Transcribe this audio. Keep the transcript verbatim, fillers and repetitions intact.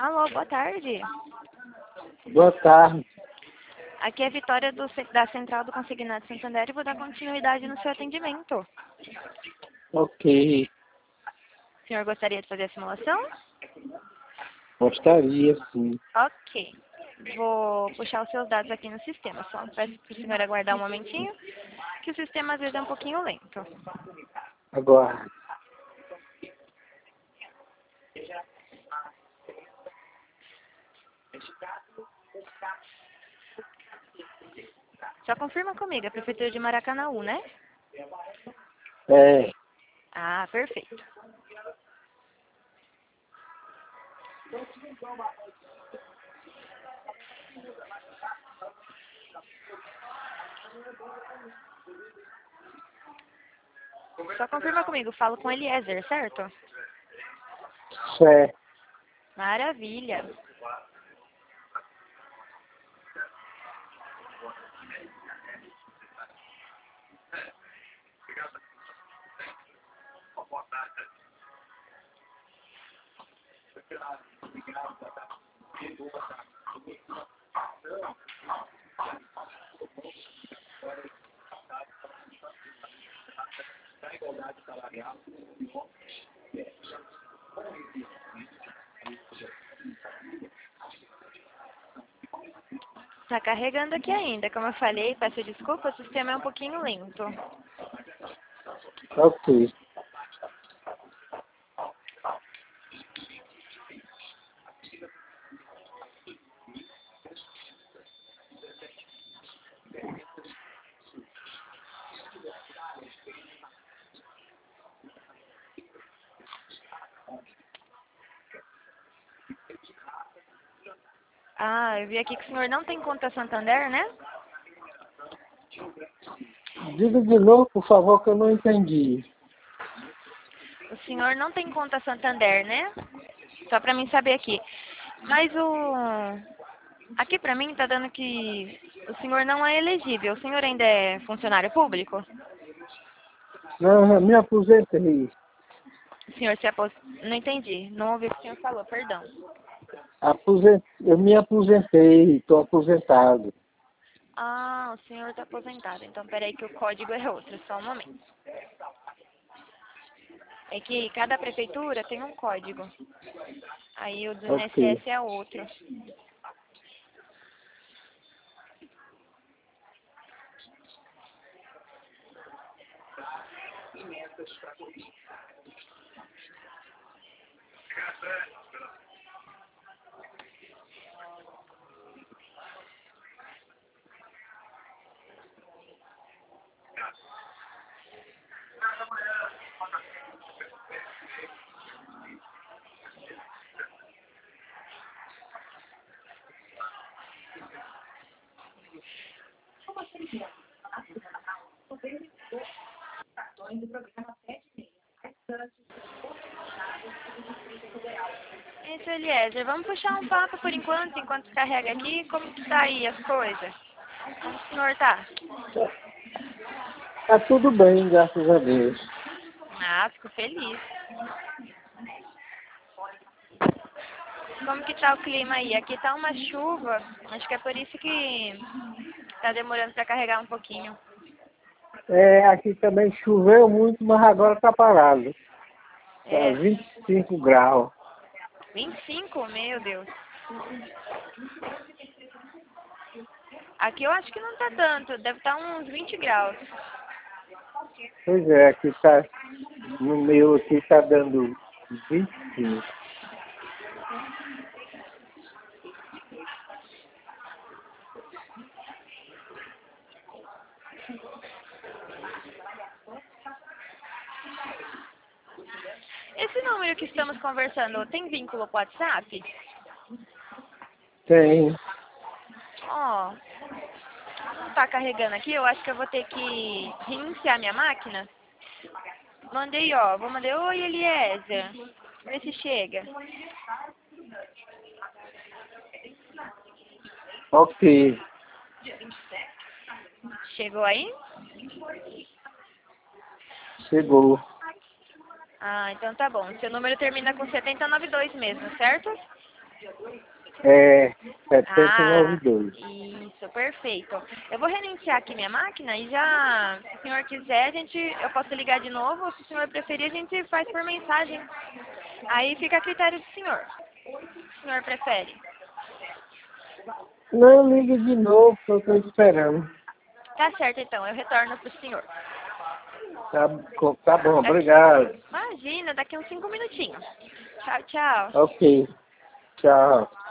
Alô, boa tarde. Boa tarde. Aqui é a Vitória do, da Central do Consignado Santander e vou dar continuidade no seu atendimento. Ok. O senhor gostaria de fazer a simulação? Gostaria, sim. Ok. Vou puxar os seus dados aqui no sistema. Só peço para o senhor aguardar um momentinho, que o sistema às vezes é um pouquinho lento. Agora. Só confirma comigo, a Prefeitura de Maracanaú, né? É. Ah, perfeito. Só confirma comigo, falo com Eliezer, certo? Certo. Maravilha. Tá carregando aqui ainda. Como eu falei, peço desculpa, o sistema é um pouquinho lento. Ok. Ah, eu vi aqui que o senhor não tem conta Santander, né? Diga de novo, por favor, que eu não entendi. O senhor não tem conta Santander, né? Só pra mim saber aqui. Mas o... Aqui pra mim tá dando que o senhor não é elegível. O senhor ainda é funcionário público? Não, eu me aposentei. O senhor se apos... Não entendi. Não ouvi o que o senhor falou, perdão. Aposent... Eu me aposentei, estou aposentado. Ah, o senhor tá aposentado. Então peraí que o código é outro. Só um momento. É que cada prefeitura tem um código. Aí o do Ok. I N S S é outro. Isso, Eliezer, vamos puxar um papo por enquanto, enquanto carrega aqui. Como que tá aí as coisas? Como o senhor tá? Tá tudo bem, graças a Deus. Ah, fico feliz. Como que tá o clima aí? Aqui tá uma chuva, acho que é por isso que tá demorando pra carregar um pouquinho. É, aqui também choveu muito, mas agora está parado. Está É, vinte e cinco graus. vinte e cinco? Meu Deus. Aqui eu acho que não tá tanto, deve estar uns vinte graus. Pois é, aqui está, no meu aqui está dando vinte e cinco. Esse número que estamos conversando tem vínculo com o WhatsApp? Tem. Ó, não tá carregando aqui, eu acho que eu vou ter que reiniciar minha máquina. Mandei, ó, vou mandar, oi Eliezer, vê se chega. Ok. Chegou aí? Chegou. Ah, então tá bom. Seu número termina com setenta e noventa e dois mesmo, certo? É setecentos e noventa Ah, e dois. isso, perfeito. Eu vou reiniciar aqui minha máquina e já, se o senhor quiser, a gente, eu posso ligar de novo, ou se o senhor preferir, a gente faz por mensagem. Aí fica a critério do senhor. O que o senhor prefere? Não, liga de novo, que eu tô esperando. Tá certo, então, eu retorno pro senhor. Tá, co- tá bom, Daqui, obrigado. imagina, daqui uns cinco minutinhos. Tchau, tchau. Ok, tchau.